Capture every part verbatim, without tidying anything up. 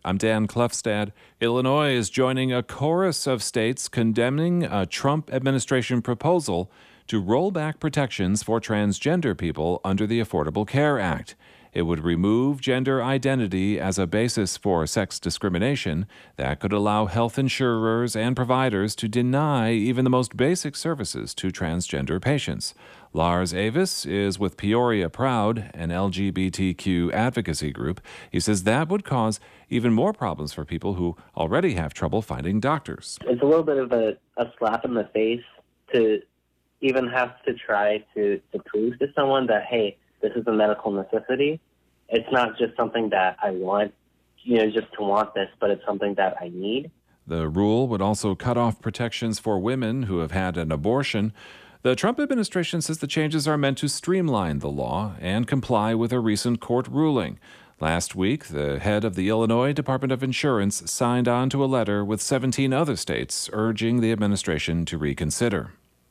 I'm Dan Klefstad. Illinois is joining a chorus of states condemning a Trump administration proposal to roll back protections for transgender people under the Affordable Care Act. It would remove gender identity as a basis for sex discrimination that could allow health insurers and providers to deny even the most basic services to transgender patients. Lars Avis is with Peoria Proud, an L G B T Q advocacy group. He says that would cause even more problems for people who already have trouble finding doctors. It's a little bit of a, a slap in the face to even have to try to, to prove to someone that, hey, this is a medical necessity. It's not just something that I want, you know, just to want this, but it's something that I need. The rule would also cut off protections for women who have had an abortion. The Trump administration says the changes are meant to streamline the law and comply with a recent court ruling. Last week, the head of the Illinois Department of Insurance signed on to a letter with seventeen other states urging the administration to reconsider.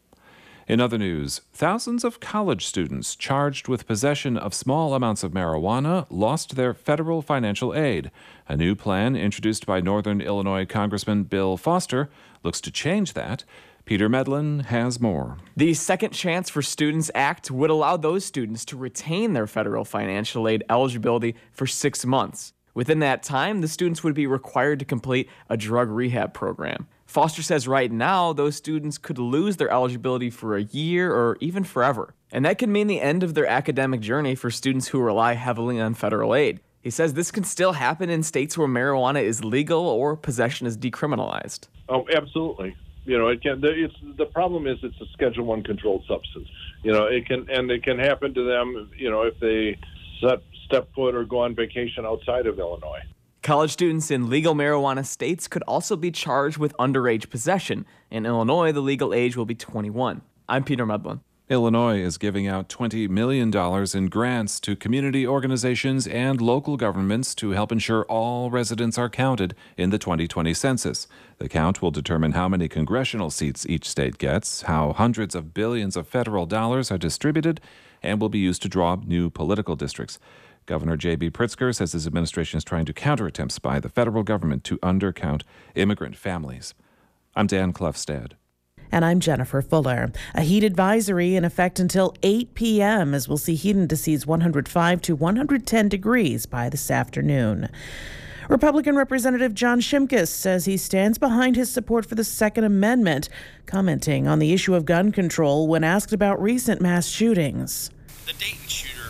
In other news, thousands of college students charged with possession of small amounts of marijuana lost their federal financial aid. A new plan introduced by Northern Illinois Congressman Bill Foster looks to change that. Peter Medlin has more. The Second Chance for Students Act would allow those students to retain their federal financial aid eligibility for six months. Within that time, the students would be required to complete a drug rehab program. Foster says right now, those students could lose their eligibility for a year or even forever. And that could mean the end of their academic journey for students who rely heavily on federal aid. He says this can still happen in states where marijuana is legal or possession is decriminalized. Oh, absolutely. You know, it can. It's the problem is it's a Schedule One controlled substance. You know, it can and it can happen to them. You know, if they set, step foot or go on vacation outside of Illinois. College students in legal marijuana states could also be charged with underage possession. In Illinois, the legal age will be twenty-one. I'm Peter Medlin. Illinois is giving out twenty million dollars in grants to community organizations and local governments to help ensure all residents are counted in the twenty twenty census. The count will determine how many congressional seats each state gets, how hundreds of billions of federal dollars are distributed, and will be used to draw new political districts. Governor J B Pritzker says his administration is trying to counter attempts by the federal government to undercount immigrant families. I'm Dan Klefstad. And I'm Jennifer Fuller. A heat advisory in effect until eight p.m. as we'll see heat indices one hundred five to one hundred ten degrees by this afternoon. Republican Representative John Shimkus says he stands behind his support for the Second Amendment, commenting on the issue of gun control when asked about recent mass shootings. The Dayton shooter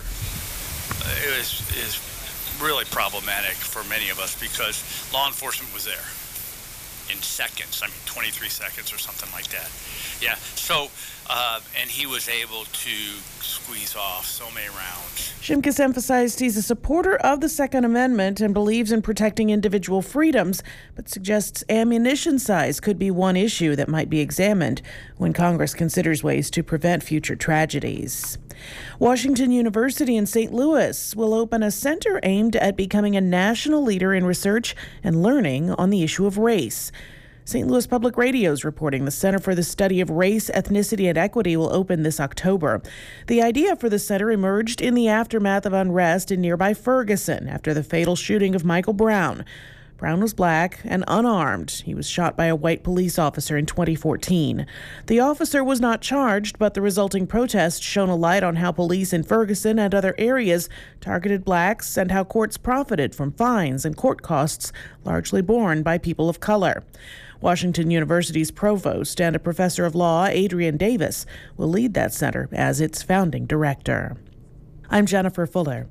uh, is, is really problematic for many of us because law enforcement was there in seconds. I mean, twenty-three seconds or something like that. Yeah, so, uh, and he was able to squeeze off so many rounds. Shimkus emphasized he's a supporter of the Second Amendment and believes in protecting individual freedoms, but suggests ammunition size could be one issue that might be examined when Congress considers ways to prevent future tragedies. Washington University in Saint Louis will open a center aimed at becoming a national leader in research and learning on the issue of race. Saint Louis Public Radio is reporting the Center for the Study of Race, Ethnicity, and Equity will open this October. The idea for the center emerged in the aftermath of unrest in nearby Ferguson after the fatal shooting of Michael Brown. Brown was black and unarmed. He was shot by a white police officer in twenty fourteen. The officer was not charged, but the resulting protest shone a light on how police in Ferguson and other areas targeted blacks and how courts profited from fines and court costs largely borne by people of color. Washington University's provost and a professor of law, Adrian Davis, will lead that center as its founding director. I'm Jennifer Fuller.